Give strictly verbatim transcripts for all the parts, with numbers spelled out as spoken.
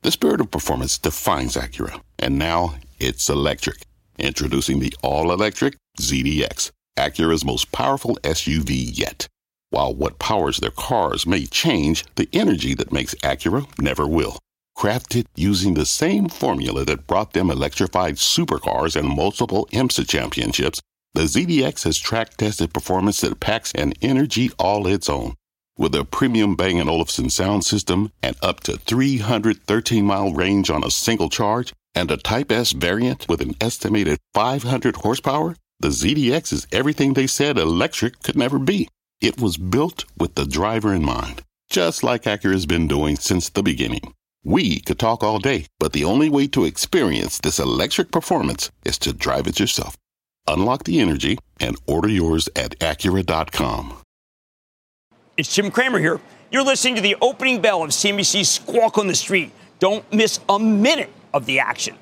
The spirit of performance defines Acura, and now it's electric. Introducing the all-electric Z D X, Acura's most powerful S U V yet. While what powers their cars may change, the energy that makes Acura never will. Crafted using the same formula that brought them electrified supercars and multiple IMSA championships, the Z D X has track-tested performance that packs an energy all its own. With a premium Bang and Olufsen sound system and up to three hundred thirteen mile range on a single charge, and a Type S variant with an estimated five hundred horsepower, the Z D X is everything they said electric could never be. It was built with the driver in mind, just like Acura's been doing since the beginning. We could talk all day, but the only way to experience this electric performance is to drive it yourself. Unlock the energy and order yours at Acura dot com. It's Jim Cramer here. You're listening to the opening bell of C N B C's Squawk on the Street. Don't miss a minute of the action.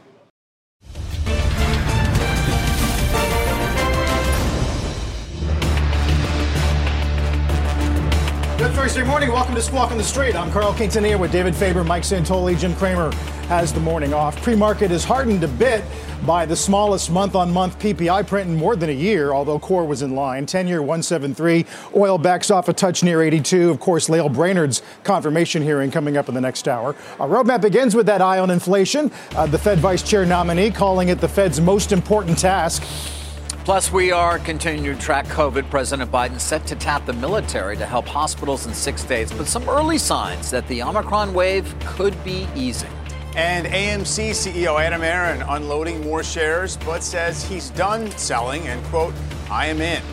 Good Thursday morning. Welcome to Squawk on the Street. I'm Carl Quintanilla with David Faber, Mike Santoli. Jim Cramer has the morning off. Pre-market is hardened a bit by the smallest month-on-month P P I print in more than a year, although core was in line. ten-year one seventy-three. Oil backs off a touch near eighty-two. Of course, Lael Brainard's confirmation hearing coming up in the next hour. Our roadmap begins with that eye on inflation. Uh, the Fed Vice Chair nominee calling it the Fed's most important task. Plus, we are continuing to track COVID. President Biden set to tap the military to help hospitals in six states, but some early signs that the Omicron wave could be easing. And A M C C E O Adam Aron unloading more shares, but says he's done selling and, quote, I am in.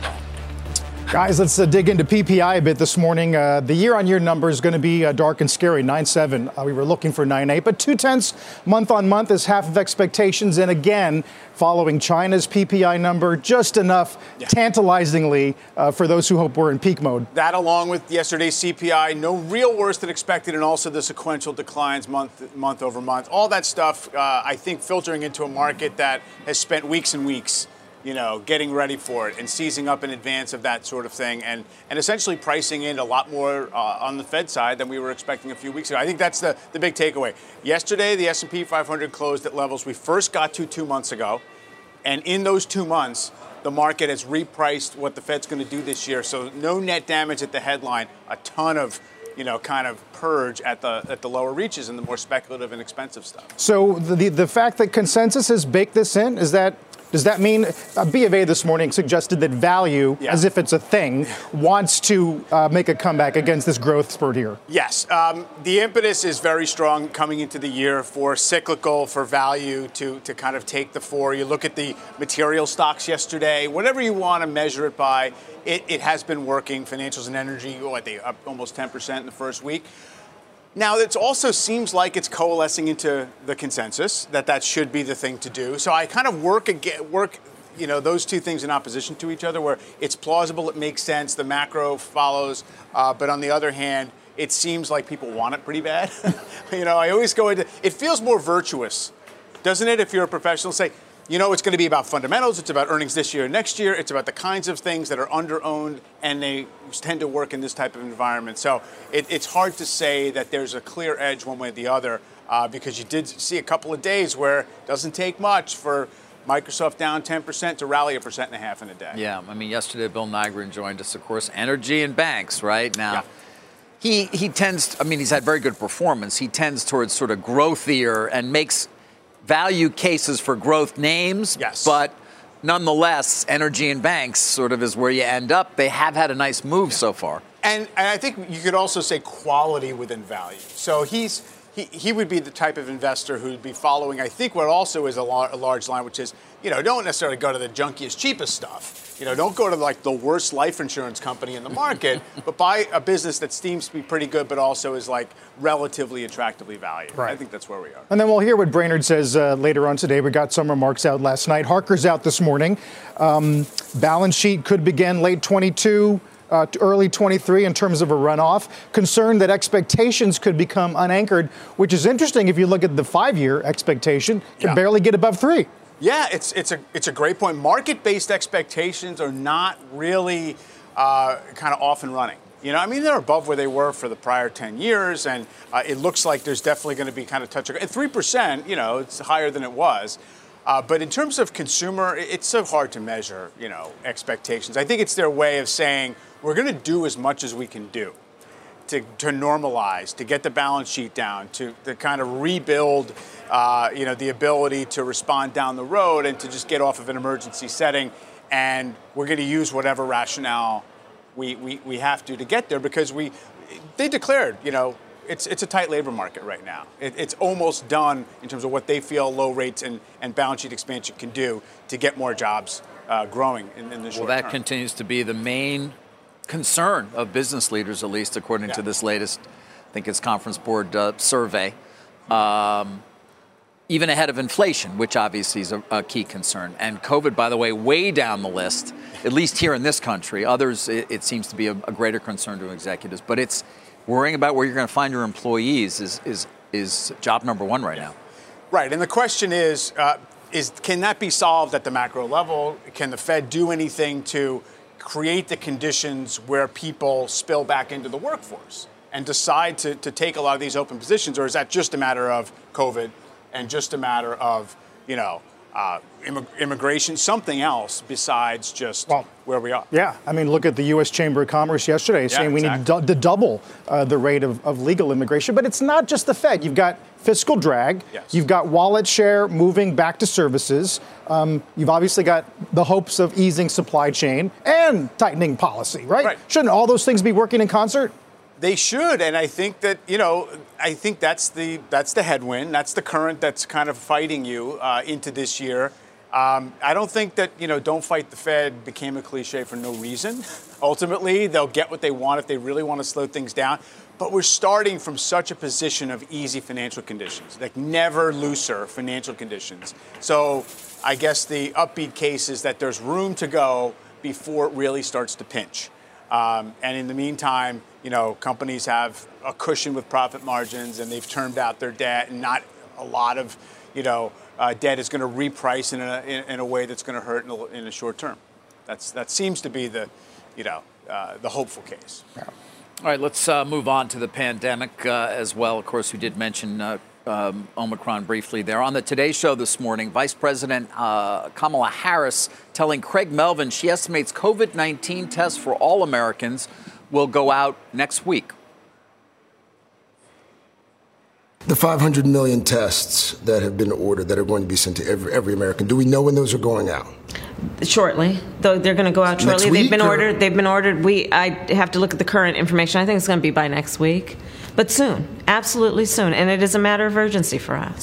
Guys, let's uh, dig into P P I a bit this morning. Uh, the year-on-year number is going to be uh, dark and scary, nine point seven. Uh, we were looking for nine point eight, but two-tenths month-on-month is half of expectations. And again, following China's P P I number, just enough yeah. tantalizingly uh, for those who hope we're in peak mode. That along with yesterday's C P I, no real worse than expected, and also the sequential declines month, month over month. All that stuff, uh, I think, filtering into a market that has spent weeks and weeks you know, getting ready for it and seizing up in advance of that sort of thing and, and essentially pricing in a lot more uh, on the Fed side than we were expecting a few weeks ago. I think that's the, the big takeaway. Yesterday, the S and P five hundred closed at levels we first got to two months ago. And in those two months, the market has repriced what the Fed's going to do this year. So no net damage at the headline, a ton of you know, kind of purge at the at the lower reaches and the more speculative and expensive stuff. So the the, the fact that consensus has baked this in, is that Does that mean uh, B of A this morning suggested that value, yeah. as if it's a thing, wants to uh, make a comeback against this growth spurt here? Yes. Um, the impetus is very strong coming into the year for cyclical, for value to, to kind of take the fore. You look at the material stocks yesterday, whatever you want to measure it by, it, it has been working. Financials and energy, what, they up almost ten percent in the first week. Now, it also seems like it's coalescing into the consensus that that should be the thing to do. So I kind of work again, work, you know, those two things in opposition to each other, where it's plausible, it makes sense, the macro follows, uh, but on the other hand, it seems like people want it pretty bad. you know, I always go into, it feels more virtuous, doesn't it? If you're a professional, say, you know, it's going to be about fundamentals. It's about earnings this year and next year. It's about the kinds of things that are under-owned, and they tend to work in this type of environment. So it, it's hard to say that there's a clear edge one way or the other, uh, because you did see a couple of days where it doesn't take much for Microsoft down ten percent to rally a percent and a half in a day. Yeah, I mean, yesterday Bill Nygren joined us, of course, energy and banks, right? Now, yeah. he, he tends, I mean, he's had very good performance. He tends towards sort of growthier and makes value cases for growth names, yes. but nonetheless, energy and banks sort of is where you end up. They have had a nice move so far. And, and I think you could also say quality within value. So he's he, he would be the type of investor who would be following, I think, what also is a, lar- a large line, which is, you know, don't necessarily go to the junkiest, cheapest stuff. You know, don't go to like the worst life insurance company in the market, but buy a business that seems to be pretty good, but also is like relatively attractively valued. Right. I think that's where we are. And then we'll hear what Brainard says uh, later on today. We got some remarks out last night. Harker's out this morning. Um, balance sheet could begin late twenty-two, uh, to early twenty-three in terms of a runoff. Concerned that expectations could become unanchored, which is interesting if you look at the five-year expectation, can yeah. barely get above three. Yeah, it's it's a it's a great point. Market-based expectations are not really uh, kind of off and running. You know, I mean, they're above where they were for the prior ten years, and uh, it looks like there's definitely going to be kind of touch. At three percent, you know, it's higher than it was. Uh, but in terms of consumer, it's so hard to measure, you know, expectations. I think it's their way of saying we're going to do as much as we can do to, to normalize, to get the balance sheet down, to, to kind of rebuild, uh, you know, the ability to respond down the road and to just get off of an emergency setting. And we're going to use whatever rationale we, we, we have to to get there, because we they declared, you know, it's it's a tight labor market right now. It, it's almost done in terms of what they feel low rates and, and balance sheet expansion can do to get more jobs uh, growing in, in the short term. Well, that term. continues to be the main concern of business leaders, at least according yeah. to this latest, I think it's Conference Board uh, survey. Um, even ahead of inflation, which obviously is a, a key concern. And COVID, by the way, way down the list, at least here in this country. Others, it, it seems to be a, a greater concern to executives. But it's worrying about where you're going to find your employees is is is job number one right now. Right, and the question is, uh, is can that be solved at the macro level? Can the Fed do anything to create the conditions where people spill back into the workforce and decide to, to take a lot of these open positions? Or is that just a matter of COVID and just a matter of, you know, uh, immig- immigration, something else besides just well, where we are? Yeah. I mean, look at the U S Chamber of Commerce yesterday saying yeah, we exactly. need to, du- to double uh, the rate of, of legal immigration. But it's not just the Fed. You've got fiscal drag. Yes. You've got wallet share moving back to services. Um, you've obviously got the hopes of easing supply chain and tightening policy, right? right? Shouldn't all those things be working in concert? They should, and I think that, you know, I think that's the that's the headwind, that's the current that's kind of fighting you uh, into this year. Um, I don't think that, you know, don't fight the Fed became a cliche for no reason. Ultimately, they'll get what they want if they really want to slow things down. But we're starting from such a position of easy financial conditions, like never looser financial conditions. So I guess the upbeat case is that there's room to go before it really starts to pinch. Um, and in the meantime, you know, companies have a cushion with profit margins and they've termed out their debt, and not a lot of, you know, uh, debt is going to reprice in a, in, in a way that's going to hurt in a, in a short term. That's that seems to be the, you know, uh, the hopeful case. Yeah. All right, let's uh, move on to the pandemic uh, as well. Of course, we did mention uh, um, Omicron briefly there. On the Today Show this morning, Vice President uh, Kamala Harris telling Craig Melvin she estimates COVID nineteen tests for all Americans will go out next week. The five hundred million tests that have been ordered that are going to be sent to every, every American, do we know when those are going out? Shortly, though they're going to go out shortly. They've been or? ordered. They've been ordered. We I have to look at the current information. I think it's going to be by next week, but soon, absolutely soon, and it is a matter of urgency for us.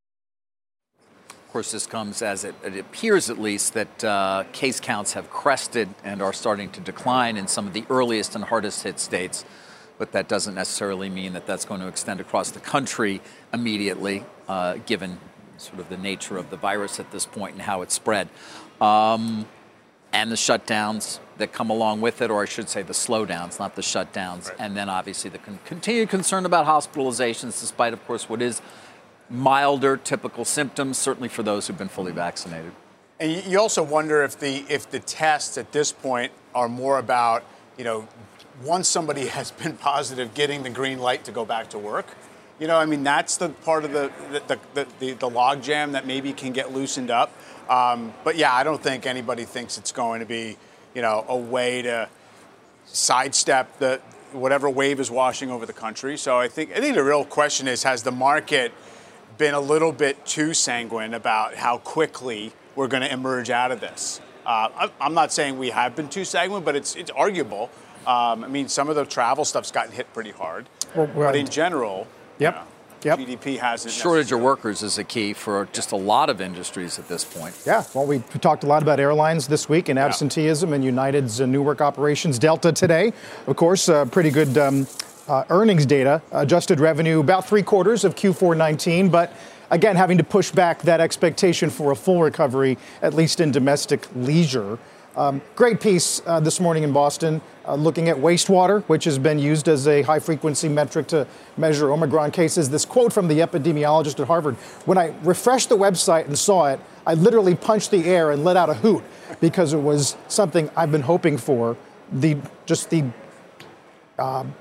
Of course, this comes as it, it appears, at least, that uh, case counts have crested and are starting to decline in some of the earliest and hardest hit states. But that doesn't necessarily mean that that's going to extend across the country immediately, uh, given sort of the nature of the virus at this point and how it's spread. Um, and the shutdowns that come along with it, or I should say the slowdowns, not the shutdowns. Right. And then obviously the con- continued concern about hospitalizations, despite, of course, what is milder typical symptoms, certainly for those who've been fully vaccinated. And you also wonder if the if the tests at this point are more about, you know, once somebody has been positive, getting the green light to go back to work. You know, I mean, that's the part of the the the, the, the log jam that maybe can get loosened up. Um, but yeah, I don't think anybody thinks it's going to be, you know, a way to sidestep the whatever wave is washing over the country. So I think I think the real question is, has the market been a little bit too sanguine about how quickly we're going to emerge out of this? Uh, I'm not saying we have been too sanguine, but it's it's arguable. Um, I mean, some of the travel stuff's gotten hit pretty hard, well, well, but in general, yep, you know, yep. G D P hasn't. Shortage of workers is a key for just a lot of industries at this point. Yeah, well, we talked a lot about airlines this week and absenteeism yeah. and United's uh, Newark operations. Delta today, of course, uh, pretty good um, uh, earnings data. Adjusted revenue about three quarters of Q four nineteen, but again, having to push back that expectation for a full recovery, at least in domestic leisure. Um, great piece uh, this morning in Boston, uh, looking at wastewater, which has been used as a high-frequency metric to measure Omicron cases. This quote from the epidemiologist at Harvard: when I refreshed the website and saw it, I literally punched the air and let out a hoot, because it was something I've been hoping for. The just the um,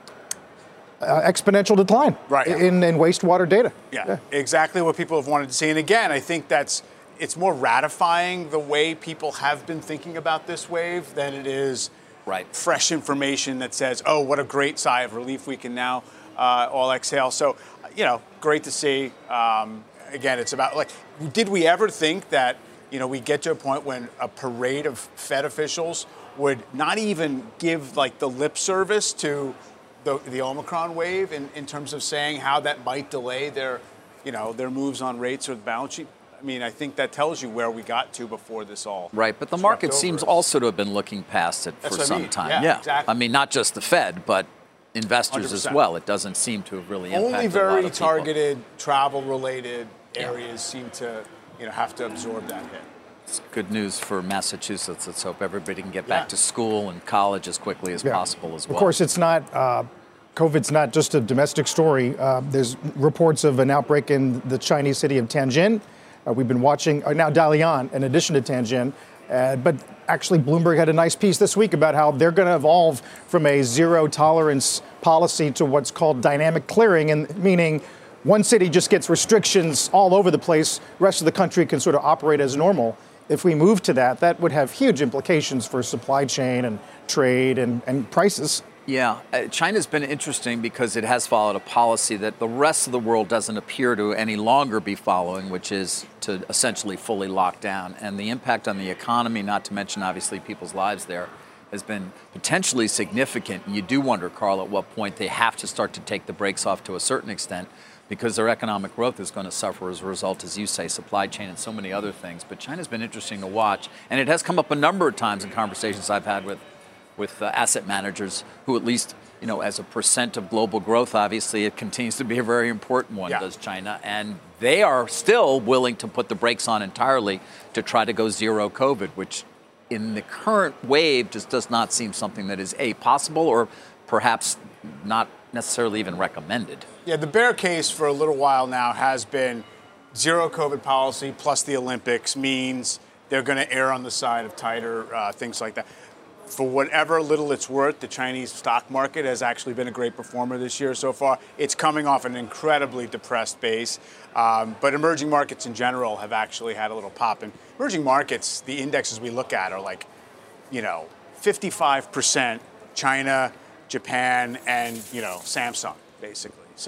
uh, exponential decline right. in, in wastewater data. Yeah, yeah, exactly what people have wanted to see. And again, I think that's it's more ratifying the way people have been thinking about this wave than it is right. fresh information that says, oh, what a great sigh of relief we can now uh, all exhale. So, you know, great to see. Um, again, it's about, like, did we ever think that, you know, we get to a point when a parade of Fed officials would not even give, like, the lip service to the, the Omicron wave in, in terms of saying how that might delay their, you know, their moves on rates or the balance sheet? I mean, I think that tells you where we got to before this all. Right, but the market seems also to have been looking past it for some time. Yeah, yeah, exactly. I mean, not just the Fed, but investors one hundred percent as well. It doesn't seem to have really impacted Only very a lot of targeted, travel-related areas yeah. seem to, you know, have to absorb that hit. It's good news for Massachusetts. Let's hope everybody can get yeah. back to school and college as quickly as yeah. possible as well. Of course, it's not. Uh, COVID's not just a domestic story. Uh, there's reports of an outbreak in the Chinese city of Tianjin. Uh, we've been watching, uh, now Dalian, in addition to Tianjin. Uh, but actually, Bloomberg had a nice piece this week about how they're going to evolve from a zero tolerance policy to what's called dynamic clearing, and meaning one city just gets restrictions all over the place. The rest of the country can sort of operate as normal. If we move to that, that would have huge implications for supply chain and trade and, and prices. Yeah, uh, China's been interesting because it has followed a policy that the rest of the world doesn't appear to any longer be following, which is to essentially fully lock down. And the impact on the economy, not to mention obviously people's lives there, has been potentially significant. And you do wonder, Carl, at what point they have to start to take the brakes off to a certain extent, because their economic growth is going to suffer as a result, as you say, supply chain and so many other things. But China's been interesting to watch, and it has come up a number of times in conversations I've had with with uh, asset managers who, at least, you know, as a percent of global growth, obviously it continues to be a very important one, yeah. does China. And they are still willing to put the brakes on entirely to try to go zero COVID, which in the current wave just does not seem something that is, A, possible or perhaps not necessarily even recommended. Yeah, the bear case for a little while now has been zero COVID policy plus the Olympics means they're going to err on the side of tighter uh, things like that. For whatever little it's worth, the Chinese stock market has actually been a great performer this year so far. It's coming off an incredibly depressed base, um, but emerging markets in general have actually had a little pop. And emerging markets, the indexes we look at are like, you know, fifty-five percent China, Japan, and, you know, Samsung, basically. So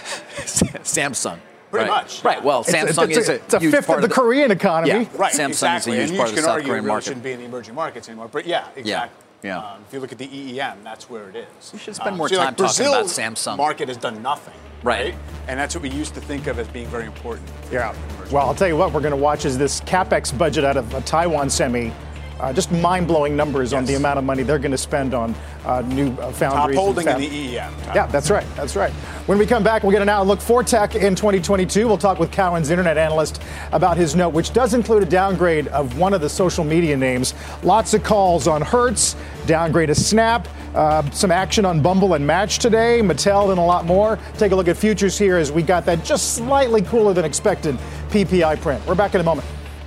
Samsung. Pretty right. much. Right. Well, it's, Samsung it's, it's is a, a, it's a huge fifth part of the, the Korean economy. Yeah, right. Samsung exactly. is a huge and part of the South Korean really market. Shouldn't be in the emerging markets anymore. But yeah, exactly. Yeah. Yeah. Um, if you look at the E E M, that's where it is. We should spend um, more so time like talking about Brazil's Samsung. Market has done nothing. Right. right. And that's what we used to think of as being very important. Yeah. Well, I'll tell you what, we're going to watch is this CapEx budget out of a Taiwan semi. Uh, just mind-blowing numbers yes. on the amount of money they're going to spend on uh, new uh, foundries. Top holding and in the E E M. Top. Yeah, that's right. That's right. When we come back, we'll get an outlook for tech in twenty twenty-two. We'll talk with Cowen's internet analyst about his note, which does include a downgrade of one of the social media names. Lots of calls on Hertz, downgrade of Snap, uh, some action on Bumble and Match today, Mattel, and a lot more. Take a look at futures here as we got that just slightly cooler than expected P P I print. We're back in a moment.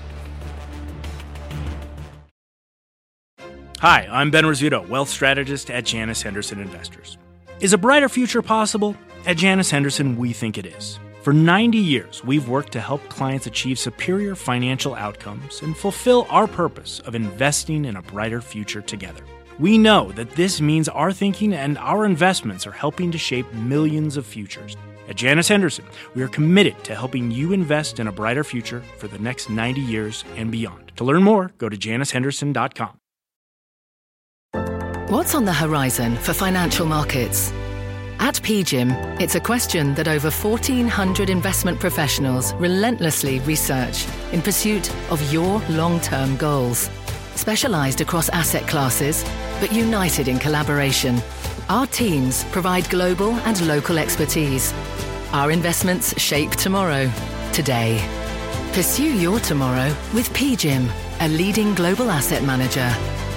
Hi, I'm Ben Rizzuto, wealth strategist at Janus Henderson Investors. Is a brighter future possible? At Janus Henderson, we think it is. For ninety years, we've worked to help clients achieve superior financial outcomes and fulfill our purpose of investing in a brighter future together. We know that this means our thinking and our investments are helping to shape millions of futures. At Janus Henderson, we are committed to helping you invest in a brighter future for the next ninety years and beyond. To learn more, go to janus henderson dot com. What's on the horizon for financial markets? At P G I M, it's a question that over fourteen hundred investment professionals relentlessly research in pursuit of your long-term goals. Specialized across asset classes, but united in collaboration, our teams provide global and local expertise. Our investments shape tomorrow, today. Pursue your tomorrow with P G I M, a leading global asset manager.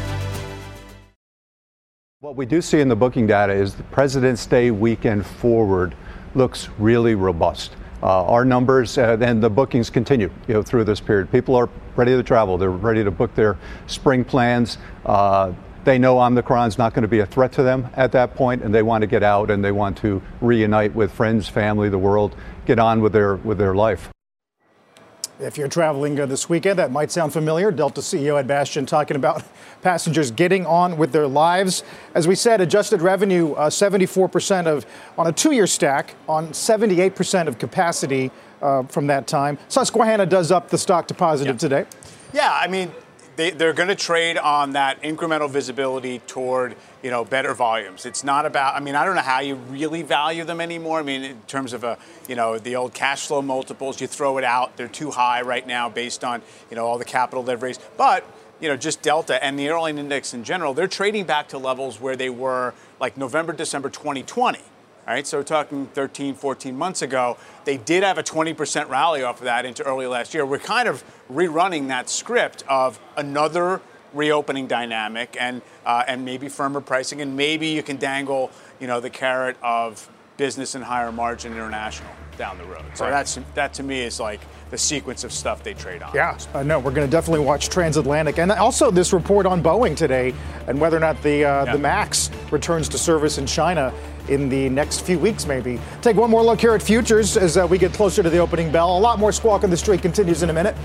What we do see in the booking data is the President's Day weekend forward looks really robust. Uh, our numbers uh, and the bookings continue, you know, through this period. People are ready to travel. They're ready to book their spring plans. Uh, They know Omicron's not going to be a threat to them at that point, and they want to get out and they want to reunite with friends, family, the world, get on with their with their life. If you're traveling uh, this weekend, that might sound familiar. Delta C E O Ed Bastian talking about passengers getting on with their lives. As we said, adjusted revenue, uh, seventy-four percent of, on a two-year stack, on seventy-eight percent of capacity uh, from that time. Susquehanna does up the stock to positive yeah. today. Yeah, I mean, they, they're going to trade on that incremental visibility toward, you know, better volumes. It's not about, I mean, I don't know how you really value them anymore. I mean, in terms of, a, you know, the old cash flow multiples, you throw it out. They're too high right now based on, you know, all the capital they've raised. But, you know, just Delta and the airline index in general, they're trading back to levels where they were like November, December twenty twenty. All right, so we're talking thirteen, fourteen months ago. They did have a twenty percent rally off of that into early last year. We're kind of rerunning that script of another reopening dynamic and uh, and maybe firmer pricing, and maybe you can dangle, you know, the carrot of business and higher margin international down the road. So right. that's that to me is like the sequence of stuff they trade on. Yeah, uh, no, we're going to definitely watch transatlantic, and also this report on Boeing today, and whether or not the uh, yeah. the MAX returns to service in China in the next few weeks, maybe. Take one more look here at futures as uh, we get closer to the opening bell. A lot more Squawk on the Street continues in a minute.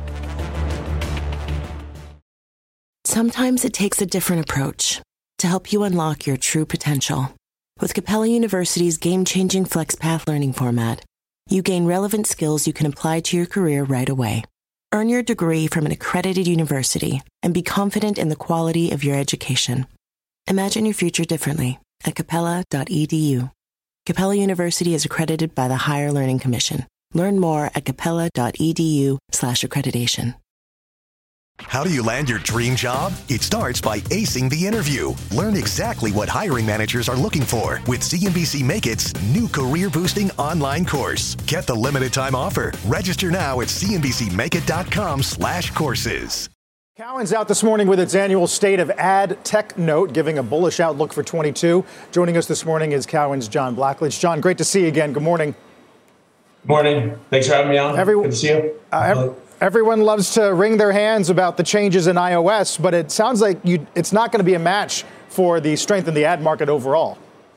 Sometimes it takes a different approach to help you unlock your true potential. With Capella University's game-changing FlexPath learning format, you gain relevant skills you can apply to your career right away. Earn your degree from an accredited university and be confident in the quality of your education. Imagine your future differently at capella dot e d u. Capella University is accredited by the Higher Learning Commission. Learn more at capella dot e d u slash accreditation. How do you land your dream job? It starts by acing the interview. Learn exactly what hiring managers are looking for with C N B C Make It's new career-boosting online course. Get the limited time offer. Register now at c n b c make it dot com slash courses. Cowen's out this morning with its annual State of Ad Tech Note, giving a bullish outlook for twenty-two. Joining us this morning is Cowen's John Blackledge. John, great to see you again. Good morning. Good morning. Thanks for having me on. Every, Good to see you. Uh, every, everyone loves to wring their hands about the changes in iOS, but it sounds like you, it's not going to be a match for the strength in the ad market overall.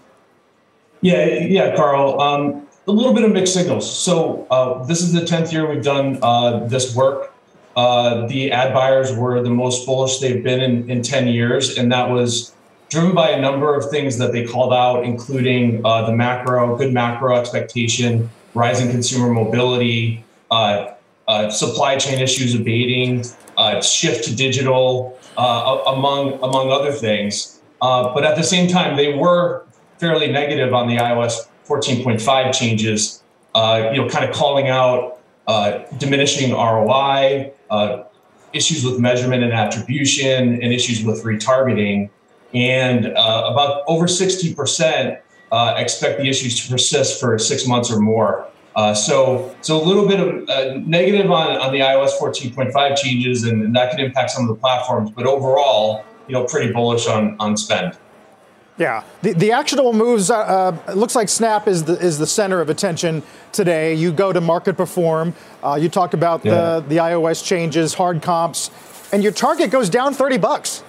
Yeah, yeah, Carl. Um, a little bit of mixed signals. So uh, this is the tenth year we've done uh, this work. Uh, the ad buyers were the most bullish they've been in, in ten years, and that was driven by a number of things that they called out, including uh, the macro, good macro expectation, rising consumer mobility, uh, uh, supply chain issues abating, uh, shift to digital, uh, among among other things. Uh, but at the same time, they were fairly negative on the iOS fourteen point five changes, uh, you know, kind of calling out uh, diminishing R O I, uh, issues with measurement and attribution, and issues with retargeting. And uh, about over sixty percent uh, expect the issues to persist for six months or more. Uh, so, so a little bit of uh, negative on, on the iOS fourteen point five changes, and, and that could impact some of the platforms. But overall, you know, pretty bullish on, on spend. Yeah, the, the actionable moves, uh, it looks like Snap is the is the center of attention today. You go to market perform. Uh, you talk about yeah. the, the iOS changes, hard comps, and your target goes down thirty bucks.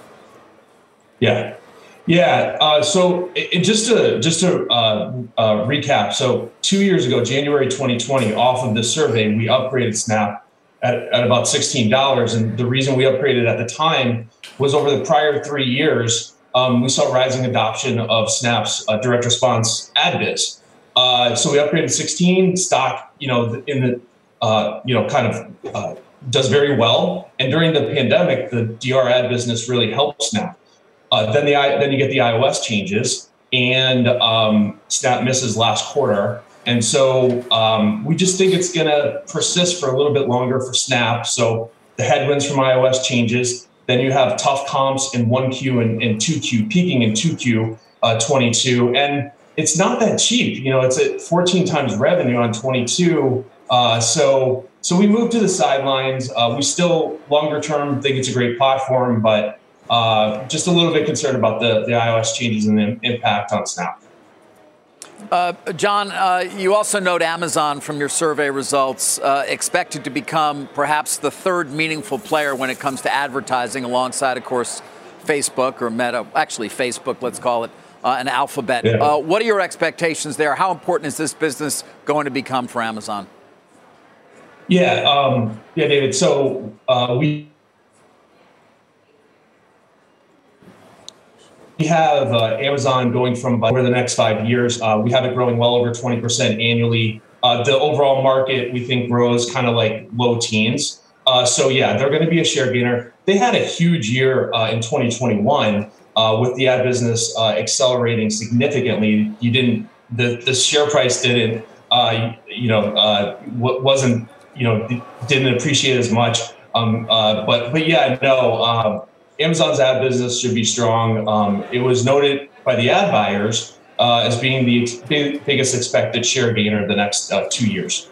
Yeah, yeah. Uh, so it, it just to just to uh, uh, recap. So two years ago, January twenty twenty, off of this survey, we upgraded Snap at, at about sixteen dollars, and the reason we upgraded at the time was over the prior three years. Um, we saw rising adoption of Snap's uh, direct response ad biz. Uh, so we upgraded sixteen stock, you know, in the, uh, you know, kind of uh, does very well. And during the pandemic, the D R ad business really helped Snap. Uh, then the then you get the iOS changes, and um, Snap misses last quarter. And so um, we just think it's going to persist for a little bit longer for Snap. So the headwinds from iOS changes. Then you have tough comps in one Q and, and two Q, peaking in two Q uh, twenty-two. And it's not that cheap. You know, it's at fourteen times revenue on twenty-two. Uh, so so we moved to the sidelines. Uh, we still, longer term, think it's a great platform, but uh, just a little bit concerned about the, the iOS changes and the impact on Snap. Uh, John, uh, you also note Amazon from your survey results uh, expected to become perhaps the third meaningful player when it comes to advertising alongside, of course, Facebook or Meta, actually Facebook, let's call it, uh, and Alphabet. Yeah. Uh, what are your expectations there? How important is this business going to become for Amazon? Yeah, um, yeah, David. So uh, we we have uh, Amazon going from over the next five years. Uh, we have it growing well over twenty percent annually. Uh, the overall market, we think, grows kind of like low teens. Uh, so yeah, they're going to be a share gainer. They had a huge year uh, in twenty twenty-one uh, with the ad business uh, accelerating significantly. You didn't, the the share price didn't, uh, you know, uh, wasn't. you know, didn't appreciate as much. Um, uh, but, but yeah, no, um, Amazon's ad business should be strong. Um, it was noted by the ad buyers uh, as being the big, biggest expected share gainer the next uh, two years.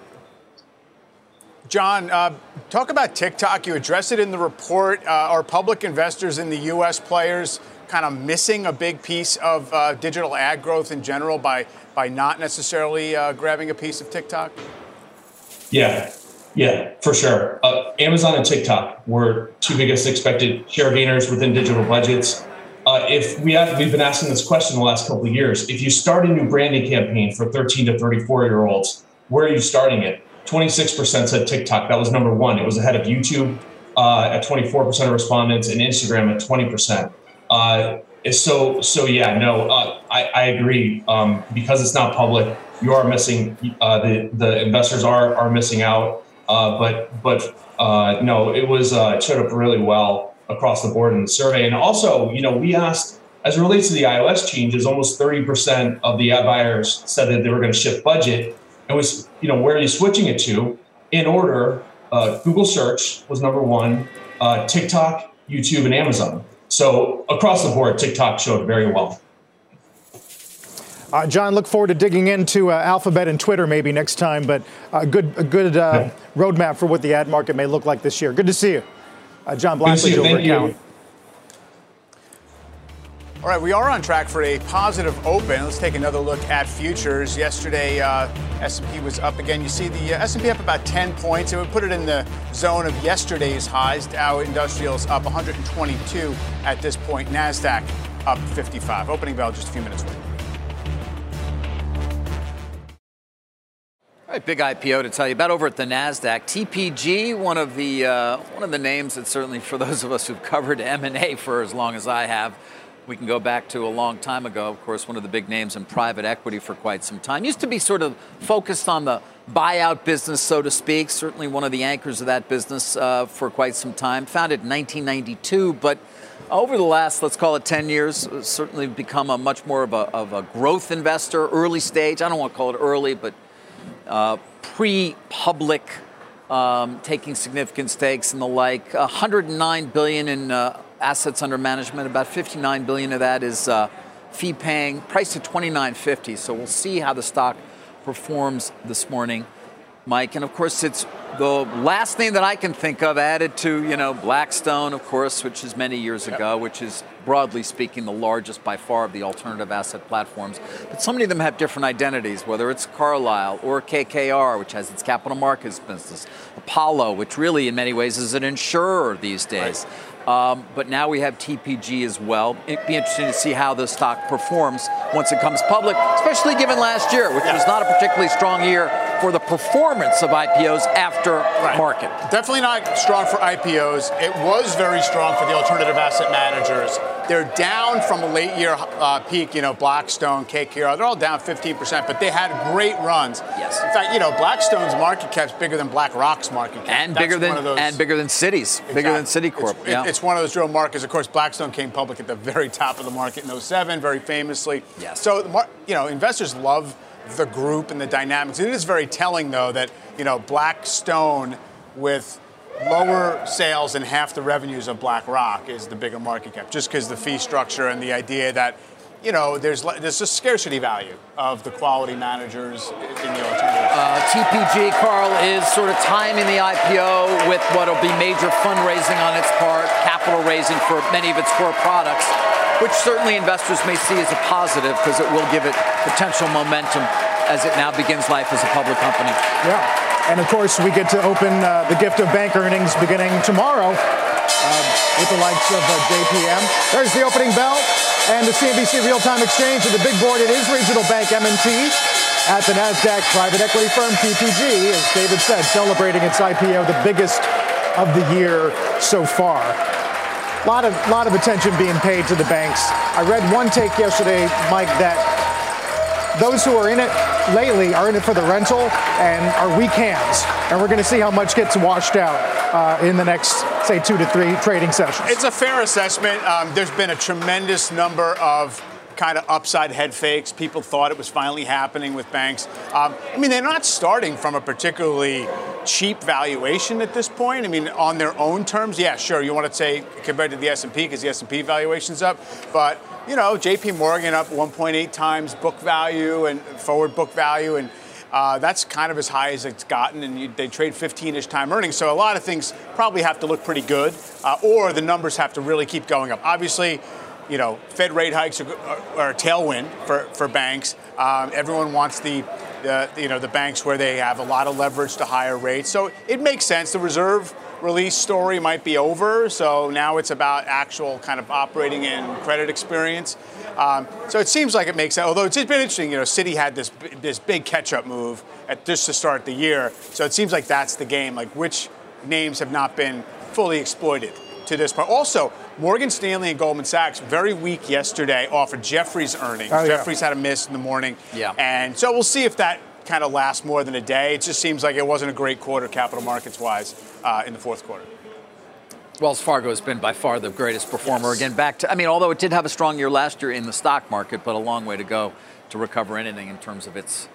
John, uh, talk about TikTok. You address it in the report. Uh, are public investors in the U S players kind of missing a big piece of uh, digital ad growth in general by, by not necessarily uh, grabbing a piece of TikTok? Yeah, yeah, for sure. Uh, Amazon and TikTok were two biggest expected share gainers within digital budgets. Uh, if we have, we've been asking this question the last couple of years. If you start a new branding campaign for thirteen to thirty-four year olds, where are you starting it? twenty-six percent said TikTok. That was number one. It was ahead of YouTube uh, at twenty-four percent of respondents and Instagram at twenty percent. Uh, so, so yeah, no, uh, I, I agree. Um, because it's not public, you are missing, uh, the, the investors are, are missing out. Uh, but, but, uh, no, it was, uh, it showed up really well across the board in the survey. And also, you know, we asked, as it relates to the iOS changes, almost thirty percent of the ad buyers said that they were going to shift budget. It was, you know, where are you switching it to? In order, uh, Google search was number one, uh, TikTok, YouTube, and Amazon. So across the board, TikTok showed very well. Uh, John, look forward to digging into uh, Alphabet and Twitter maybe next time, but a good, a good uh, yeah. roadmap for what the ad market may look like this year. Good to see you. Uh, John Blackledge over at Cowen. All right, we are on track for a positive open. Let's take another look at futures. Yesterday, uh, S and P was up again. You see the uh, S and P up about ten points. It would put it in the zone of yesterday's highs. Dow Industrials up one hundred twenty-two at this point. NASDAQ up fifty-five. Opening bell just a few minutes away. All right, big I P O to tell you about over at the NASDAQ. T P G, one of the uh, one of the names that certainly for those of us who've covered M and A for as long as I have, we can go back to a long time ago. Of course, one of the big names in private equity for quite some time. Used to be sort of focused on the buyout business, so to speak. Certainly one of the anchors of that business uh, for quite some time. Founded in nineteen ninety-two, but over the last, let's call it ten years, certainly become a much more of a, of a growth investor, early stage. I don't want to call it early, but uh, pre-public, um, taking significant stakes and the like. one hundred nine billion dollars in uh, assets under management. About fifty-nine billion dollars of that is uh, fee-paying, priced at twenty-nine fifty. So we'll see how the stock performs this morning, Mike. And of course, it's the last name that I can think of added to, you know, Blackstone, of course, which is many years yep. ago, which is broadly speaking the largest by far of the alternative asset platforms. But so many of them have different identities, whether it's Carlyle or K K R, which has its capital markets business, Apollo, which really in many ways is an insurer these days. Right. Um, but now we have T P G as well. It'd be interesting to see how the stock performs once it comes public, especially given last year, which yeah. was not a particularly strong year for the performance of I P Os after right. market. Definitely not strong for I P Os. It was very strong for the alternative asset managers. They're down from a late year uh, peak, you know, Blackstone, K K R, they're all down fifteen percent, but they had great runs. Yes. In fact, you know, Blackstone's market cap's bigger than BlackRock's market cap. And That's bigger than those, and bigger than Citi's, exactly. bigger than Citicorp. It's, yeah. it's one of those real markets. Of course, Blackstone came public at the very top of the market in oh seven, very famously. Yes. So, you know, investors love the group and the dynamics. It is very telling, though, that, you know, Blackstone with lower sales and half the revenues of BlackRock is the bigger market cap, just because the fee structure and the idea that, you know, there's there's a scarcity value of the quality managers in the alternative. Uh, T P G, Carl, is sort of timing the I P O with what will be major fundraising on its part, capital raising for many of its core products, which certainly investors may see as a positive because it will give it potential momentum as it now begins life as a public company. Yeah. And of course, we get to open uh, the gift of bank earnings beginning tomorrow. Uh, with the likes of uh, J P M. There's the opening bell and the C N B C real-time exchange. And the big board, it is regional bank M and T at the NASDAQ private equity firm P P G, as David said, celebrating its I P O, the biggest of the year so far. A lot of, lot of attention being paid to the banks. I read one take yesterday, Mike, that those who are in it lately are in it for the rental and are weak hands. And we're going to see how much gets washed out uh, in the next, say, two to three trading sessions. It's a fair assessment. Um, there's been a tremendous number of kind of upside head fakes. People thought it was finally happening with banks. Um, I mean, they're not starting from a particularly cheap valuation at this point. I mean, on their own terms, yeah, sure, you want to say compared to the S and P because the S and P valuation's up. But, you know, J P Morgan up one point eight times book value and forward book value. And uh, that's kind of as high as it's gotten. And you, they trade fifteen-ish time earnings. So a lot of things probably have to look pretty good. Uh, or the numbers have to really keep going up. Obviously, you know, Fed rate hikes are, are, are a tailwind for, for banks. Um, everyone wants the, the, you know, the banks where they have a lot of leverage to higher rates. So it makes sense. The reserve release story might be over. So now it's about actual kind of operating and credit experience. Um, so it seems like it makes sense. Although it's been interesting, you know, Citi had this this big catch-up move at just to start the year. So it seems like that's the game. Like which names have not been fully exploited to this part. Also, Morgan Stanley and Goldman Sachs, very weak yesterday off of Jefferies earnings. Oh, yeah. Jefferies had a miss in the morning. Yeah. And so we'll see if that kind of lasts more than a day. It just seems like it wasn't a great quarter capital markets-wise uh, in the fourth quarter. Wells Fargo has been by far the greatest performer. Yes. Again, back to, I mean, although it did have a strong year last year in the stock market, but a long way to go to recover anything in terms of its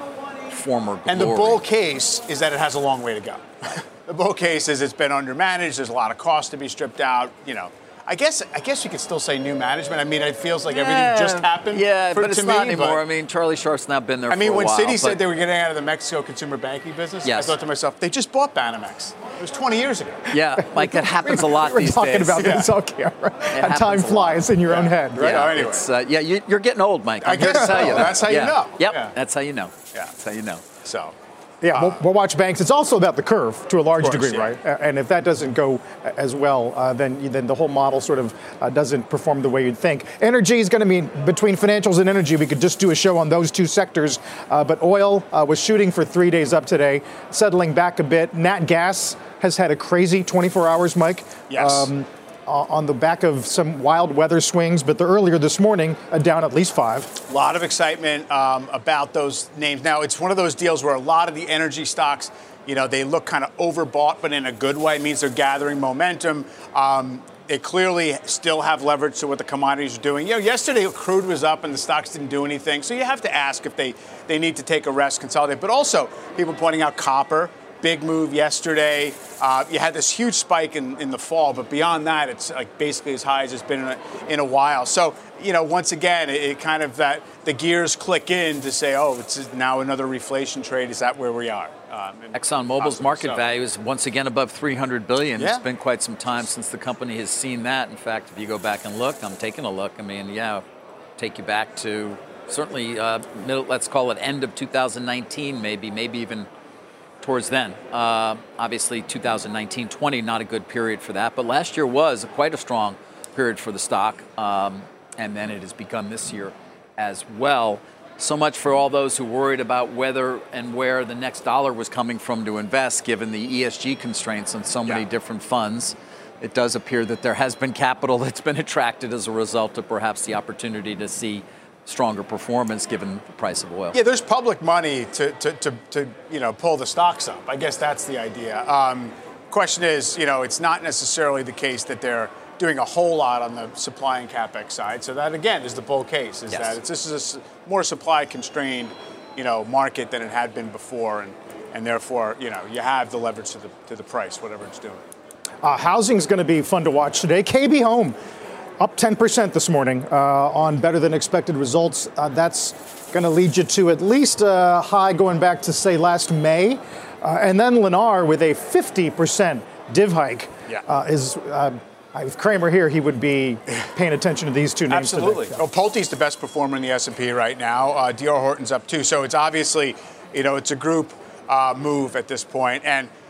former glory. And the bull case is that it has a long way to go. The bull case is it's been undermanaged. There's a lot of costs to be stripped out. You know, I guess I guess you could still say new management. I mean, it feels like yeah, everything just happened. Yeah, for, but it's to not me, anymore. But, I mean, Charlie Sharp's now been there. I mean, for a when while, Citi said but, they were getting out of the Mexico consumer banking business, yes. I thought to myself, they just bought Banamex. It was twenty years ago. Yeah, like that happens a lot We're these talking days. about Yeah. this on camera. It Time flies in your Yeah. own head, right? Yeah, Oh, anyway. it's, uh, yeah you, you're getting old, Mike. I'm I here to guess tell so. you. That's how you Yeah. know. Yep, Yeah. that's how you know. Yeah. That's how you know. So. Yeah, we'll, we'll watch banks. It's also about the curve to a large Of course, degree, yeah. right? Uh, And if that doesn't go as well, uh, then then the whole model sort of uh, doesn't perform the way you'd think. Energy is going to mean between financials and energy, we could just do a show on those two sectors. Uh, but oil uh, was shooting for three days up today, settling back a bit. Nat gas has had a crazy twenty-four hours, Mike. Yes. Um, on the back of some wild weather swings, but the earlier this morning, uh, down at least five. A lot of excitement um, about those names. Now, it's one of those deals where a lot of the energy stocks, you know, they look kind of overbought, but in a good way. It means they're gathering momentum. Um, they clearly still have leverage to what the commodities are doing. You know, yesterday crude was up and the stocks didn't do anything. So you have to ask if they, they need to take a rest, consolidate. But also, people pointing out copper. Big move yesterday. Uh, you had this huge spike in, in the fall, but beyond that, it's like basically as high as it's been in a, in a while. So, you know, once again, it, it kind of that the gears click in to say, oh, it's now another reflation trade. Is that where we are? Um, ExxonMobil's market so. value is once again above three hundred billion dollars. Yeah. It's been quite some time since the company has seen that. In fact, if you go back and look, I'm taking a look. I mean, yeah, take you back to certainly, uh, middle, let's call it end of two thousand nineteen, maybe, maybe even towards then. Uh, obviously, two thousand nineteen twenty, not a good period for that. But last year was quite a strong period for the stock. Um, and then it has begun this year as well. So much for all those who worried about whether and where the next dollar was coming from to invest, given the E S G constraints on so many Yeah. different funds. It does appear that there has been capital that's been attracted as a result of perhaps the opportunity to see stronger performance given the price of oil. Yeah, there's public money to, to, to, to you know, pull the stocks up. I guess that's the idea. Um, question is, you know, it's not necessarily the case that they're doing a whole lot on the supply and capex side. So that, again, is the bull case, is Yes. that it's, this is a s- more supply-constrained, you know, market than it had been before. And, and therefore, you know, you have the leverage to the, to the price, whatever it's doing. Uh, housing's going to be fun to watch today. K B Home up ten percent this morning uh, on better than expected results. Uh, that's going to lead you to at least a high going back to, say, last May. Uh, and then Lennar with a fifty percent div hike Yeah. uh, is, uh, if Kramer here, he would be paying attention to these two names Absolutely. today. Oh, Pulte's the best performer in the S and P right now. Uh, D R Horton's up too. So it's obviously, you know, it's a group uh, move at this point. And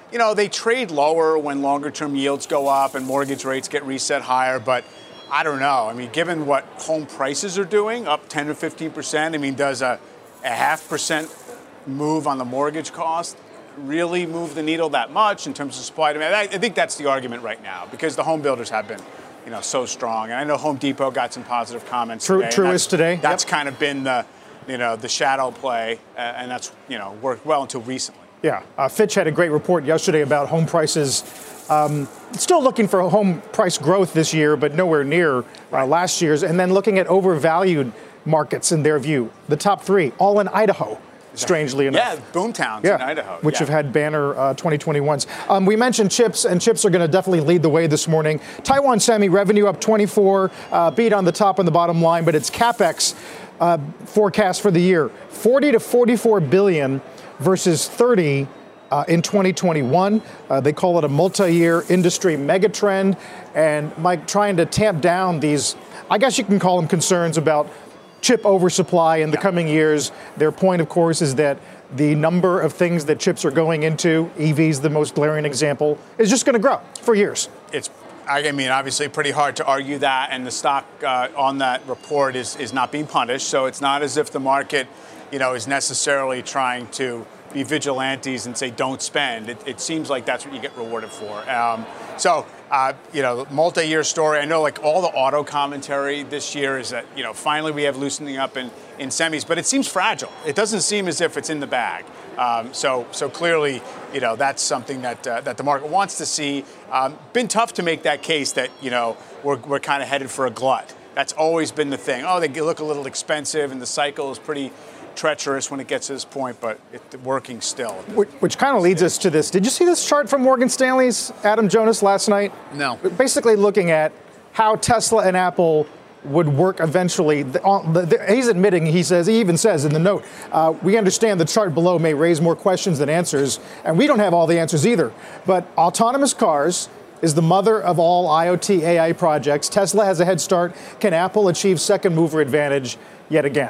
you know, they trade lower when longer-term yields go up and mortgage rates get reset higher, but I don't know. I mean, given what home prices are doing, up ten to fifteen percent, I mean, does a, a half percent move on the mortgage cost really move the needle that much in terms of supply demand? I, I think that's the argument right now because the home builders have been, you know, so strong. And I know Home Depot got some positive comments True, today. Truist today. That's Yep. kind of been the, you know, the shadow play, uh, and that's, you know, worked well until recently. Yeah, uh, Fitch had a great report yesterday about home prices. Um, still looking for home price growth this year, but nowhere near uh, last year's. And then looking at overvalued markets in their view. The top three, all in Idaho, strangely enough. Yeah, boomtowns yeah, in Idaho. which yeah. have had banner uh, twenty twenty-ones. Um, we mentioned chips, and chips are going to definitely lead the way this morning. Taiwan Semi revenue up twenty-four, uh, beat on the top and the bottom line, but its CapEx uh, forecast for the year, forty to forty-four billion versus thirty Uh, in twenty twenty-one. Uh, they call it a multi-year industry megatrend. And Mike, trying to tamp down these, I guess you can call them concerns about chip oversupply in the yeah. coming years. Their point, of course, is that the number of things that chips are going into, E Vs the most glaring example, is just going to grow for years. It's I mean, obviously pretty hard to argue that, and the stock uh, on that report is, is not being punished. So it's not as if the market, you know, is necessarily trying to be vigilantes and say don't spend. It, it seems like that's what you get rewarded for. Um, so, uh, you know, multi-year story. I know like all the auto commentary this year is that, you know, finally we have loosening up in, in semis, but it seems fragile. It doesn't seem as if it's in the bag. Um, so, so clearly, you know, that's something that uh, that the market wants to see. Um, been tough to make that case that, you know, we're we're kind of headed for a glut. That's always been the thing. Oh, they look a little expensive, and the cycle is pretty treacherous when it gets to this point, but it's working still. Which, which kind of leads us to this. Did you see this chart from Morgan Stanley's Adam Jonas last night? No. Basically looking at how Tesla and Apple would work eventually. The, the, the, he's admitting, he says, he even says in the note, uh, we understand the chart below may raise more questions than answers, and we don't have all the answers either. But autonomous cars is the mother of all IoT A I projects. Tesla has a head start. Can Apple achieve second mover advantage yet again?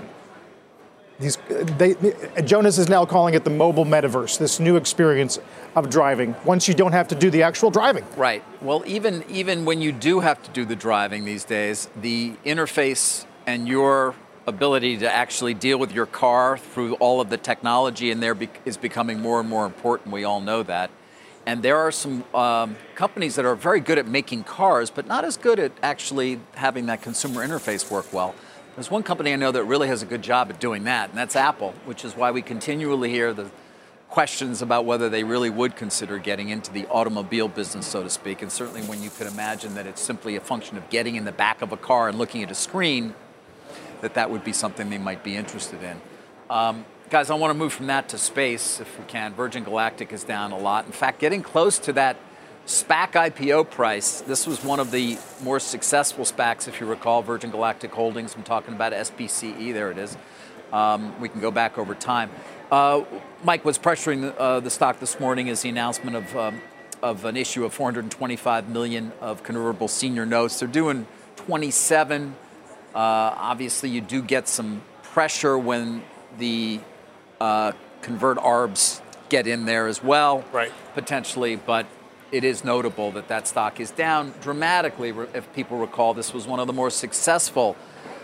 These, they, Jonas is now calling it the mobile metaverse, this new experience of driving, once you don't have to do the actual driving. Right. Well, even even when you do have to do the driving these days, the interface and your ability to actually deal with your car through all of the technology in there be- is becoming more and more important. We all know that. And there are some um, companies that are very good at making cars, but not as good at actually having that consumer interface work well. There's one company I know that really has a good job at doing that, and that's Apple, which is why we continually hear the questions about whether they really would consider getting into the automobile business, so to speak. And certainly when you could imagine that it's simply a function of getting in the back of a car and looking at a screen, that that would be something they might be interested in. Um, guys, I want to move from that to space, if we can. Virgin Galactic is down a lot. In fact, getting close to that SPAC I P O price. This was one of the more successful SPACs, if you recall, Virgin Galactic Holdings. I'm talking about S B C E. There it is. Um, we can go back over time. Uh, Mike, what's pressuring the, uh, the stock this morning is the announcement of um, of an issue of four hundred twenty-five million dollars of convertible senior notes. They're doing twenty-seven. Uh, obviously, you do get some pressure when the uh, convert arbs get in there as well, right? Potentially, but it is notable that that stock is down dramatically. If people recall, this was one of the more successful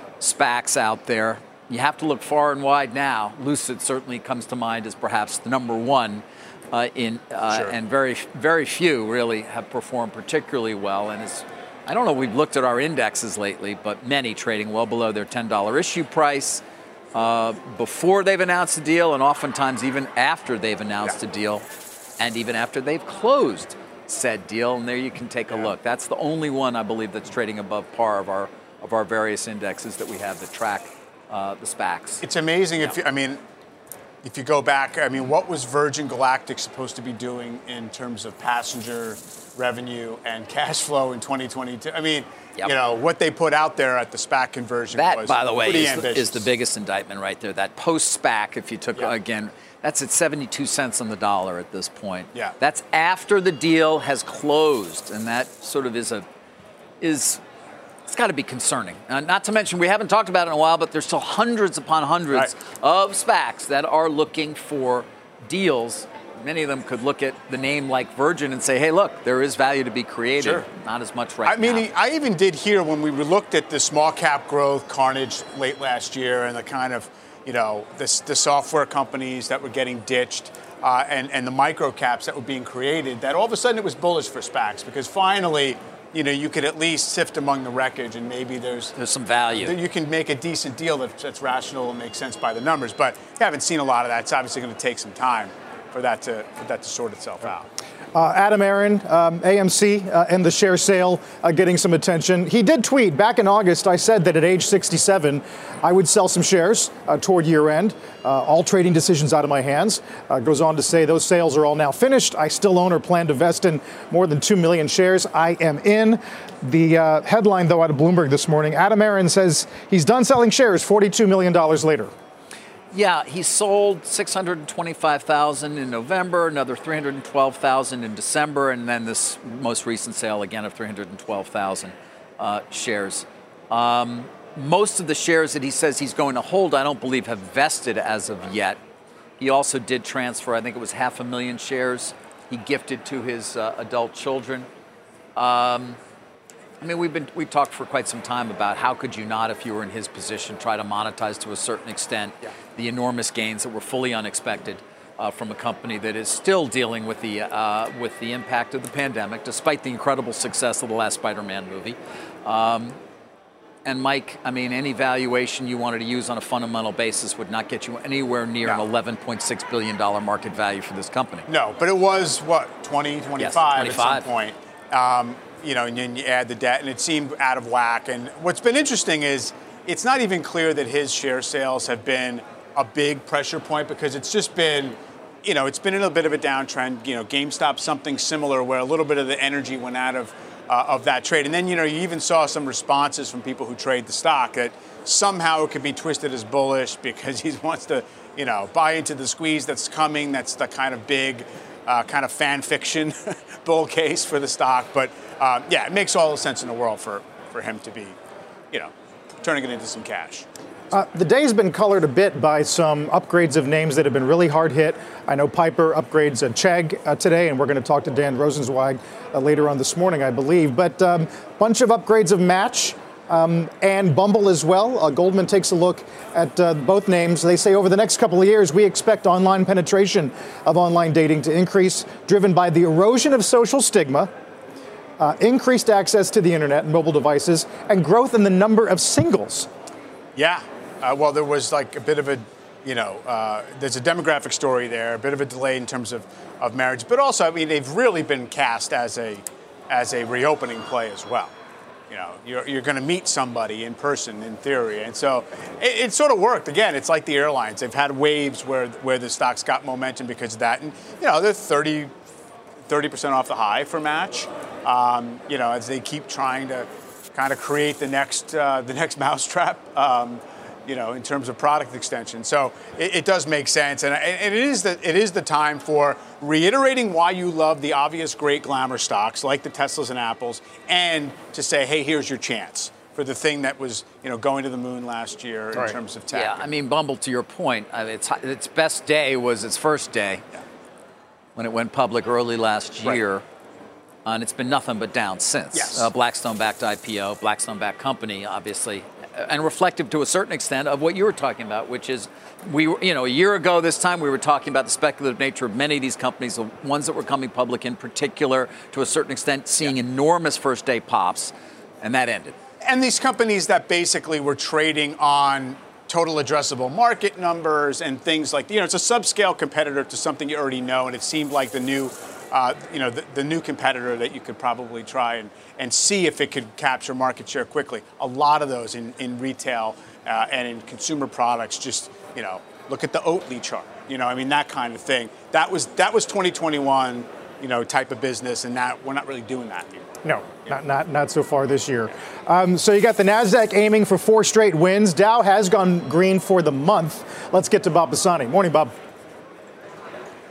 SPACs out there. You have to look far and wide now. Lucid certainly comes to mind as perhaps the number one uh, in, uh, sure. and very, very few really have performed particularly well. And it's, I don't know, we've looked at our indexes lately, but many trading well below their ten dollars issue price uh, before they've announced a deal, and oftentimes even after they've announced yeah. a deal, and even after they've closed said deal. And there you can take a look. That's the only one I believe that's trading above par of our of our various indexes that we have that track uh, the SPACs. It's amazing yeah. if you, I mean, if you go back, I mean, what was Virgin Galactic supposed to be doing in terms of passenger revenue and cash flow in twenty twenty-two? I mean, yep. you know, what they put out there at the SPAC conversion that, was by the way, pretty is ambitious. the, is the biggest indictment right there. That post-SPAC, if you took, yeah. again, that's at seventy-two cents on the dollar at this point. Yeah. That's after the deal has closed, and that sort of is a, is, it's got to be concerning. Uh, not to mention, we haven't talked about it in a while, but there's still hundreds upon hundreds right. of SPACs that are looking for deals many of them could look at the name like Virgin and say, hey, look, there is value to be created. Sure. Not as much right I mean, now. I even did hear when we looked at the small cap growth carnage late last year and the kind of, you know, the, the software companies that were getting ditched uh, and, and the micro caps that were being created, that all of a sudden it was bullish for SPACs because finally, you know, you could at least sift among the wreckage and maybe there's there's some value. You can make a decent deal that, that's rational and makes sense by the numbers. But you haven't seen a lot of that. It's obviously going to take some time for that to for that to sort itself out. Uh, Adam Aron, um, A M C, uh, and the share sale uh, getting some attention. He did tweet back in August. I said that at age sixty-seven, I would sell some shares uh, toward year end. Uh, all trading decisions out of my hands. Uh, goes on to say those sales are all now finished. I still own or plan to vest in more than two million shares. I am in. The uh, headline, though, out of Bloomberg this morning, Adam Aron says he's done selling shares forty-two million dollars later. Yeah, he sold six hundred twenty-five thousand in November, another three hundred twelve thousand in December, and then this most recent sale again of three hundred twelve thousand uh, shares. Um, most of the shares that he says he's going to hold, I don't believe have vested as of yet. He also did transfer, I think it was half a million shares he gifted to his uh, adult children. Um, I mean, we've been we talked for quite some time about how could you not, if you were in his position, try to monetize to a certain extent yeah. the enormous gains that were fully unexpected uh, from a company that is still dealing with the uh, with the impact of the pandemic, despite the incredible success of the last Spider-Man movie. Um, and Mike, I mean, any valuation you wanted to use on a fundamental basis would not get you anywhere near no. an eleven point six billion dollars market value for this company. No, but it was, what, twenty, twenty-five yes, at some point. Um, you know, and then you add the debt, and it seemed out of whack. And what's been interesting is it's not even clear that his share sales have been a big pressure point because it's just been, you know, it's been in a bit of a downtrend. You know, GameStop, something similar where a little bit of the energy went out of uh, of that trade. And then, you know, you even saw some responses from people who trade the stock that somehow it could be twisted as bullish because he wants to, you know, buy into the squeeze that's coming. That's the kind of big uh, kind of fan fiction bull case for the stock. But um, yeah, it makes all the sense in the world for, for him to be, you know, turning it into some cash. Uh, the day's been colored a bit by some upgrades of names that have been really hard hit. I know Piper upgrades uh, Chegg uh, today, and we're going to talk to Dan Rosenzweig uh, later on this morning, I believe. But a um, bunch of upgrades of Match um, and Bumble as well. Uh, Goldman takes a look at uh, both names. They say over the next couple of years, we expect online penetration of online dating to increase, driven by the erosion of social stigma, uh, increased access to the internet and mobile devices, and growth in the number of singles. Yeah. Uh, well, there was like a bit of a, you know, uh, there's a demographic story there, a bit of a delay in terms of, of marriage, but also, I mean, they've really been cast as a as a reopening play as well. You know, you're you're going to meet somebody in person, in theory, and so it, it sort of worked. Again, it's like the airlines; they've had waves where where the stocks got momentum because of that, and you know, they're thirty percent off the high for Match. Um, you know, as they keep trying to kind of create the next uh, the next mousetrap. Um, you know, in terms of product extension. So it, it does make sense. And, and it is the it is the time for reiterating why you love the obvious great glamour stocks like the Teslas and Apples, and to say, hey, here's your chance for the thing that was, you know, going to the moon last year in right. terms of tech. Yeah, I mean, Bumble, to your point, uh, its, its best day was its first day yeah. when it went public early last year. Right. Uh, and it's been nothing but down since. Yes. Uh, Blackstone-backed I P O, Blackstone-backed company, obviously, and reflective to a certain extent of what you were talking about, which is, we were, you know, a year ago this time we were talking about the speculative nature of many of these companies, the ones that were coming public in particular, to a certain extent, seeing yeah. enormous first-day pops, and that ended. And these companies that basically were trading on total addressable market numbers and things like, you know, it's a subscale competitor to something you already know, and it seemed like the new Uh, you know, the, the new competitor that you could probably try and, and see if it could capture market share quickly. A lot of those in, in retail uh, and in consumer products, just, you know, look at the Oatly chart, you know, I mean, that kind of thing. That was that was twenty twenty-one, you know, type of business, and that we're not really doing that anymore. No, not, not, not so far this year. Um, so you got the NASDAQ aiming for four straight wins. Dow has gone green for the month. Let's get to Bob Pisani. Morning, Bob.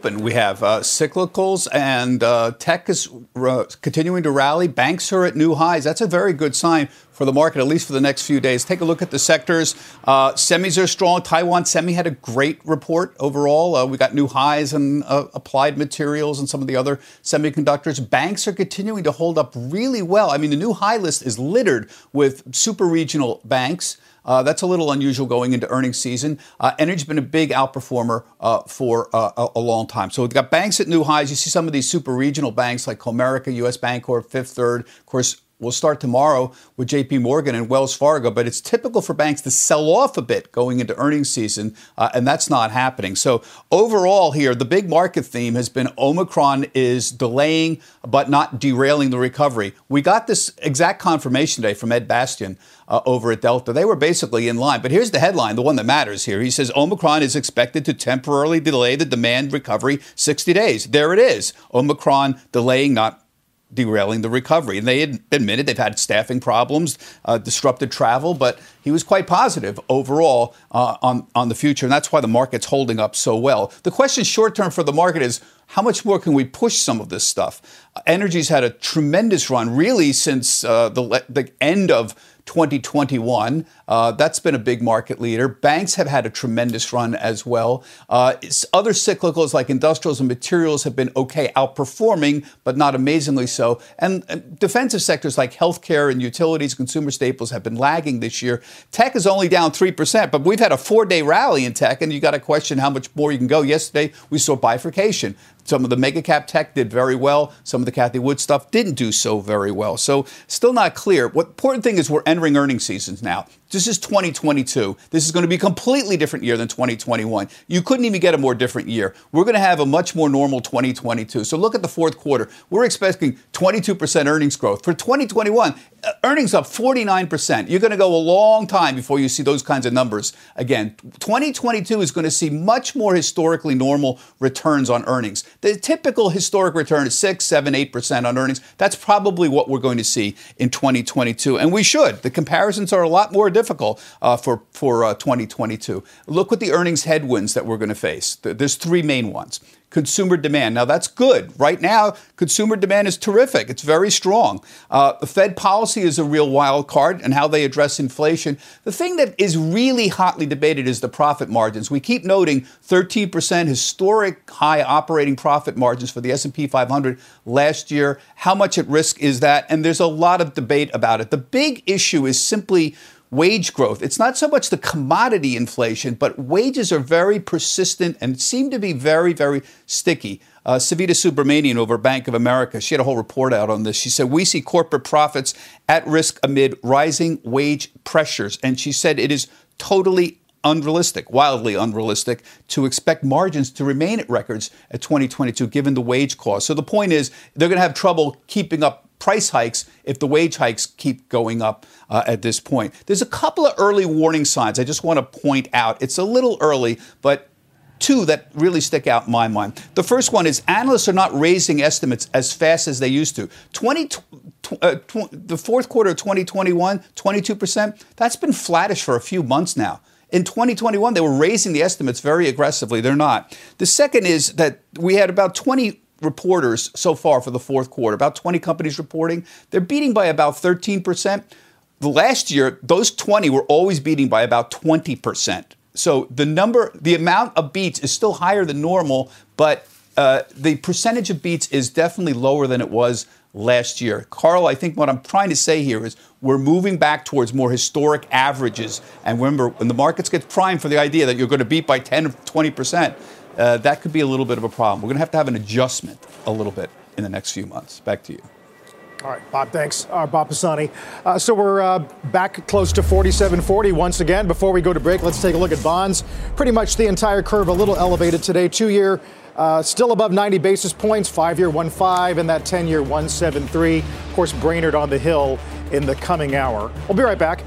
open. We have uh, cyclicals and uh, tech is uh, continuing to rally. Banks are at new highs. That's a very good sign for the market, at least for the next few days. Take a look at the sectors. Uh, semis are strong. Taiwan Semi had a great report overall. Uh, we got new highs in uh, applied materials and some of the other semiconductors. Banks are continuing to hold up really well. I mean, the new high list is littered with super regional banks. Uh, that's a little unusual going into earnings season. Uh, energy's been a big outperformer uh, for uh, a, a long time. So we've got banks at new highs. You see some of these super regional banks like Comerica, U S Bancorp, Fifth Third. Of course, we'll start tomorrow with J P Morgan and Wells Fargo, but it's typical for banks to sell off a bit going into earnings season, uh, and that's not happening. So overall here, the big market theme has been Omicron is delaying but not derailing the recovery. We got this exact confirmation today from Ed Bastian uh, over at Delta. They were basically in line. But here's the headline, the one that matters here. He says Omicron is expected to temporarily delay the demand recovery sixty days. There it is. Omicron delaying, not derailing the recovery. And they had admitted they've had staffing problems, uh, disrupted travel, but he was quite positive overall uh, on, on the future. And that's why the market's holding up so well. The question short term for the market is, how much more can we push some of this stuff? Uh, energy's had a tremendous run, really, since uh, the, the end of twenty twenty-one. Uh, that's been a big market leader. Banks have had a tremendous run as well. Uh, other cyclicals like industrials and materials have been okay, outperforming, but not amazingly so. And, and defensive sectors like healthcare and utilities, consumer staples have been lagging this year. Tech is only down three percent, but we've had a four-day rally in tech, and you got to question how much more you can go. Yesterday, we saw bifurcation. Some of the mega cap tech did very well. Some of the Cathie Wood stuff didn't do so very well. So still not clear. What important thing is we're entering earnings seasons now. This is twenty twenty-two. This is going to be a completely different year than twenty twenty-one. You couldn't even get a more different year. We're going to have a much more normal twenty twenty-two. So look at the fourth quarter. We're expecting twenty-two percent earnings growth. For twenty twenty-one, earnings up forty-nine percent. You're going to go a long time before you see those kinds of numbers again. twenty twenty-two is going to see much more historically normal returns on earnings. The typical historic return is six, seven, eight percent on earnings. That's probably what we're going to see in twenty twenty-two. And we should. The comparisons are a lot more difficult uh, for, for uh, twenty twenty-two. Look at the earnings headwinds that we're going to face. There's three main ones. Consumer demand. Now, that's good. Right now, consumer demand is terrific. It's very strong. Uh, the Fed policy is a real wild card and how they address inflation. The thing that is really hotly debated is the profit margins. We keep noting thirteen percent historic high operating profit margins for the S and P five hundred last year. How much at risk is that? And there's a lot of debate about it. The big issue is simply wage growth. It's not so much the commodity inflation, but wages are very persistent and seem to be very, very sticky. Uh, Savita Subramanian over Bank of America, she had a whole report out on this. She said, we see corporate profits at risk amid rising wage pressures. And she said it is totally unrealistic, wildly unrealistic, to expect margins to remain at records at twenty twenty-two, given the wage cost. So the point is, they're going to have trouble keeping up price hikes if the wage hikes keep going up uh, at this point. There's a couple of early warning signs I just want to point out. It's a little early, but two that really stick out in my mind. The first one is analysts are not raising estimates as fast as they used to. twenty, uh, tw- the fourth quarter of twenty twenty-one, twenty-two percent, that's been flattish for a few months now. In twenty twenty-one, they were raising the estimates very aggressively. They're not. The second is that we had about twenty reporters so far for the fourth quarter, about twenty companies reporting. They're beating by about thirteen percent. The last year, those twenty were always beating by about twenty percent. So the number, the amount of beats is still higher than normal, but uh, the percentage of beats is definitely lower than it was last year. Carl, I think what I'm trying to say here is we're moving back towards more historic averages. And remember, when the markets get primed for the idea that you're going to beat by ten or twenty percent, Uh, that could be a little bit of a problem. We're going to have to have an adjustment a little bit in the next few months. Back to you. All right, Bob, thanks. Uh, Bob Pisani. Uh, so we're uh, back close to forty-seven forty once again. Before we go to break, let's take a look at bonds. Pretty much the entire curve a little elevated today. Two-year uh, still above ninety basis points. Five-year one point five and that ten-year one point seven three. Of course, Brainerd on the hill in the coming hour. We'll be right back.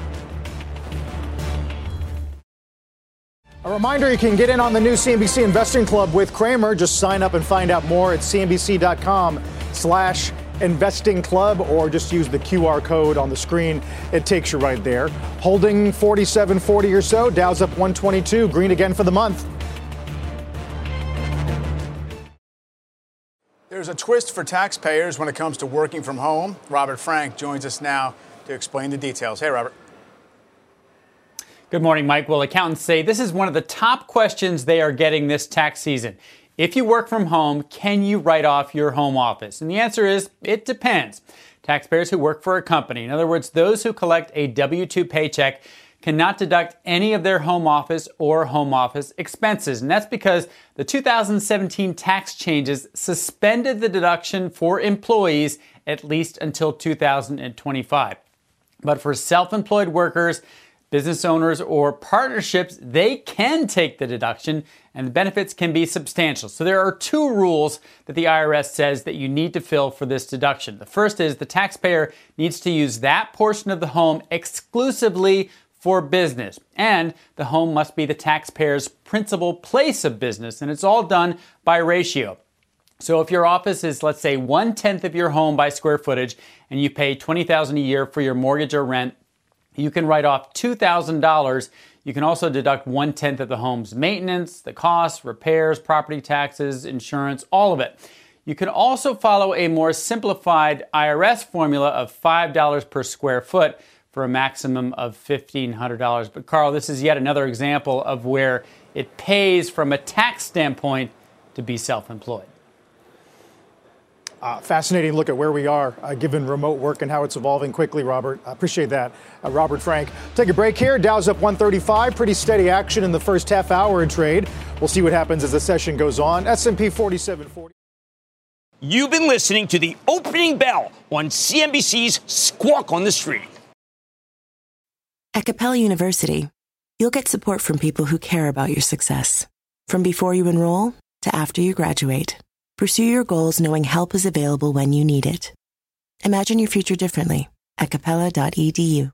A reminder, you can get in on the new C N B C Investing Club with Cramer. Just sign up and find out more at cnbc.com slash investing club, or just use the Q R code on the screen. It takes you right there. Holding forty-seven forty or so. Dow's up one twenty-two. Green again for the month. There's a twist for taxpayers when it comes to working from home. Robert Frank joins us now to explain the details. Hey, Robert. Good morning, Mike. Well, accountants say this is one of the top questions they are getting this tax season. If you work from home, can you write off your home office? And the answer is, it depends. Taxpayers who work for a company, in other words, those who collect a W two paycheck, cannot deduct any of their home office or home office expenses. And that's because the two thousand seventeen tax changes suspended the deduction for employees at least until two thousand twenty-five. But for self-employed workers, business owners, or partnerships, they can take the deduction and the benefits can be substantial. So there are two rules that the I R S says that you need to fill for this deduction. The first is the taxpayer needs to use that portion of the home exclusively for business, and the home must be the taxpayer's principal place of business, and it's all done by ratio. So if your office is, let's say, one-tenth of your home by square footage, and you pay twenty thousand dollars a year for your mortgage or rent, you can write off two thousand dollars. You can also deduct one-tenth of the home's maintenance, the costs, repairs, property taxes, insurance, all of it. You can also follow a more simplified I R S formula of five dollars per square foot, for a maximum of fifteen hundred dollars. But Carl, this is yet another example of where it pays from a tax standpoint to be self-employed. Uh, fascinating look at where we are, uh, given remote work and how it's evolving quickly, Robert. I appreciate that. Uh, Robert Frank. Take a break here. Dow's up one thirty-five. Pretty steady action in the first half hour in trade. We'll see what happens as the session goes on. S and P forty-seven forty. You've been listening to the opening bell on C N B C's Squawk on the Street. At Capella University, you'll get support from people who care about your success. From before you enroll to after you graduate, pursue your goals knowing help is available when you need it. Imagine your future differently at capella dot e d u.